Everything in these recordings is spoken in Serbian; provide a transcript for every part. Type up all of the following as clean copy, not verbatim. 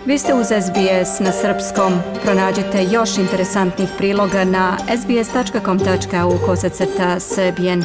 Vi ste uz SBS na srpskom. Pronađite još interesantnih priloga na sbs.com.au/srbijen.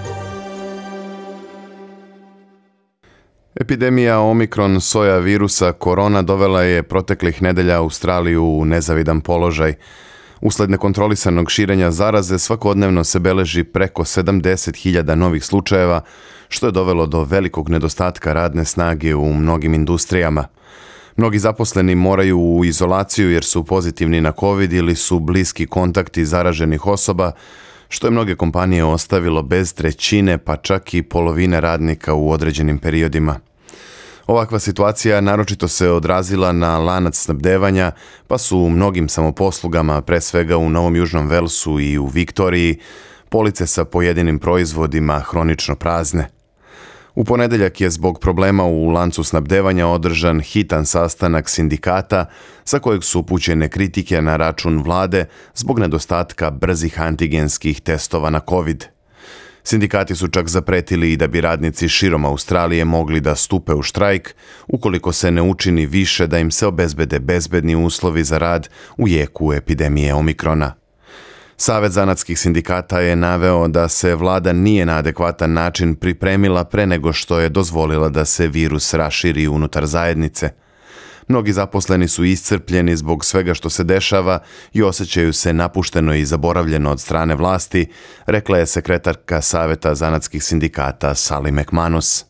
Epidemija Omikron soja virusa korona dovela je proteklih nedelja Australiju u nezavidan položaj. Usled nekontrolisanog širenja zaraze svakodnevno se beleži preko 70.000 novih slučajeva, što je dovelo do velikog nedostatka radne snage u mnogim industrijama. Mnogi zaposleni moraju u izolaciju jer su pozitivni na COVID ili su bliski kontakti zaraženih osoba, što je mnoge kompanije ostavilo bez trećine pa čak i polovine radnika u određenim periodima. Ovakva situacija naročito se odrazila na lanac snabdevanja, pa su u mnogim samoposlugama, pre svega u Novom Južnom Velsu i u Viktoriji, police sa pojedinim proizvodima hronično prazne. U ponedeljak je zbog problema u lancu snabdevanja održan hitan sastanak sindikata sa kojeg su upućene kritike na račun vlade zbog nedostatka brzih antigenskih testova na COVID. Sindikati su čak zapretili i da bi radnici širom Australije mogli da stupe u štrajk ukoliko se ne učini više da im se obezbede bezbedni uslovi za rad u jeku epidemije Omikrona. Savet zanatskih sindikata je naveo da se vlada nije na adekvatan način pripremila pre nego što je dozvolila da se virus raširi unutar zajednice. Mnogi zaposleni su iscrpljeni zbog svega što se dešava i osjećaju se napušteno i zaboravljeno od strane vlasti, rekla je sekretarka Saveta zanatskih sindikata Sally McManus.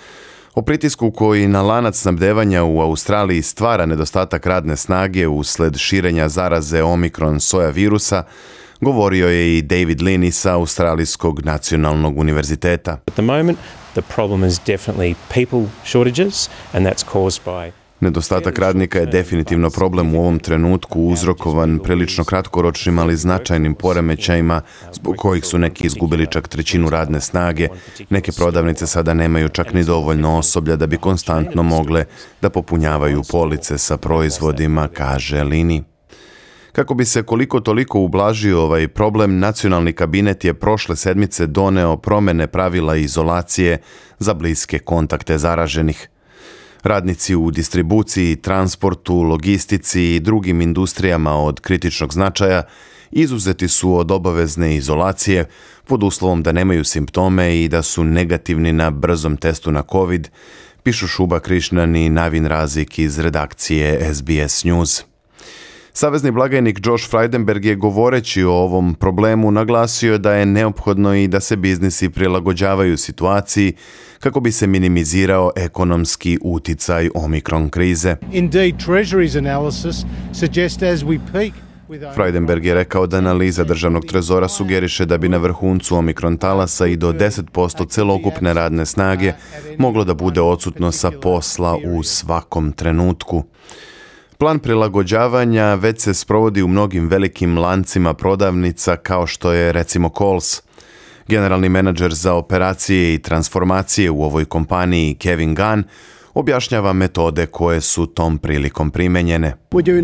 O pritisku koji na lanac snabdevanja u Australiji stvara nedostatak radne snage usled širenja zaraze Omikron soja virusa, govorio je i David Linney sa Australijskog nacionalnog univerziteta. At the moment, the problem is definitely people shortages and that's caused by Nedostatak radnika je definitivno problem u ovom trenutku uzrokovan prilično kratkoročnim, ali značajnim poremećajima zbog kojih su neki izgubili čak trećinu radne snage. Neke prodavnice sada nemaju čak ni dovoljno osoblja da bi konstantno mogle da popunjavaju police sa proizvodima, kaže Linney. Kako bi se koliko toliko ublažio ovaj problem, nacionalni kabinet je prošle sedmice doneo promene pravila izolacije za bliske kontakte zaraženih. Radnici u distribuciji, transportu, logistici i drugim industrijama od kritičnog značaja izuzeti su od obavezne izolacije pod uslovom da nemaju simptome i da su negativni na brzom testu na COVID, pišu Šuba Krišnan i Navin Razik iz redakcije SBS News. Savezni blagajnik Josh Frydenberg je govoreći o ovom problemu naglasio da je neophodno i da se biznisi prilagođavaju situaciji kako bi se minimizirao ekonomski uticaj Omikron krize. Indeed, Treasury's analysis suggests as we peak. Frydenberg je rekao da analiza državnog trezora sugeriše da bi na vrhuncu Omikron talasa i do 10% celokupne radne snage moglo da bude odsutno sa posla u svakom trenutku. Plan prilagođavanja već se sprovodi u mnogim velikim lancima prodavnica kao što je recimo Coles. Generalni menadžer za operacije i transformacije u ovoj kompaniji Kevin Gunn objašnjava metode koje su tom prilikom primenjene.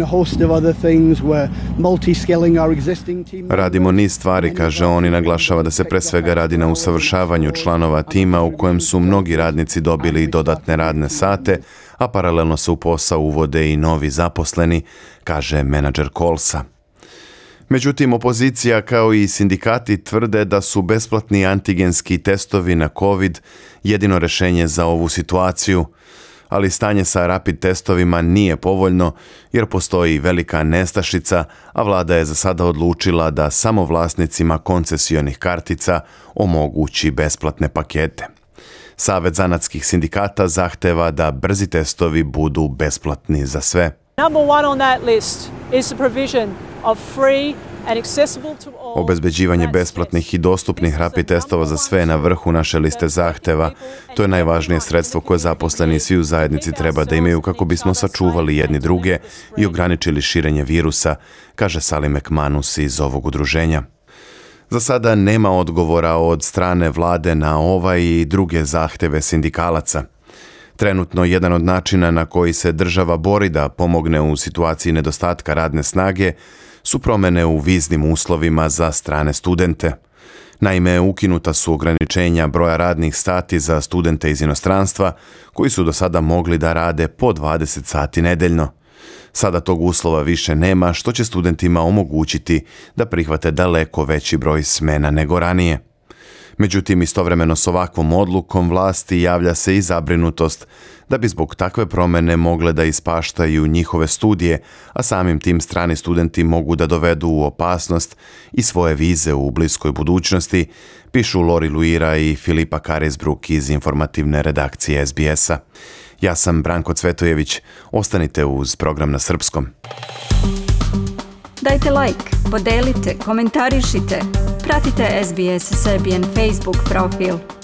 Radimo niz stvari, kaže on, i naglašava da se pre svega radi na usavršavanju članova tima u kojem su mnogi radnici dobili dodatne radne sate, a paralelno se u posao uvode i novi zaposleni, kaže menadžer Colesa. Međutim, opozicija kao i sindikati tvrde da su besplatni antigenski testovi na COVID jedino rešenje za ovu situaciju, ali stanje sa rapid testovima nije povoljno jer postoji velika nestašica, a vlada je za sada odlučila da samo vlasnicima koncesionih kartica omogući besplatne pakete. Savet zanatskih sindikata zahteva da brzi testovi budu besplatni za sve. Obezbeđivanje besplatnih i dostupnih rapid testova za sve je na vrhu naše liste zahteva. To je najvažnije sredstvo koje zaposleni i svi u zajednici treba da imaju kako bismo sačuvali jedni druge i ograničili širenje virusa, kaže Sally McManus iz ovog udruženja. Za sada nema odgovora od strane vlade na ovaj i druge zahteve sindikalaca. Trenutno jedan od načina na koji se država bori da pomogne u situaciji nedostatka radne snage su promene u viznim uslovima za strane studente. Naime, ukinuta su ograničenja broja radnih sati za studente iz inostranstva koji su do sada mogli da rade po 20 sati nedeljno. Sada tog uslova više nema, što će studentima omogućiti da prihvate daleko veći broj smena nego ranije. Međutim, istovremeno s ovakvom odlukom vlasti javlja se i zabrinutost da bi zbog takve promjene mogle da ispaštaju njihove studije, a samim tim strani studenti mogu da dovedu u opasnost i svoje vize u bliskoj budućnosti, pišu Lori Luira i Filipa Karisbruk iz informativne redakcije SBS-a. Ja sam Branko Cvetojević. Ostanite uz program na srpskom. Dajte like, podelite, komentarišite. Pratite SBS Serbian Facebook profil.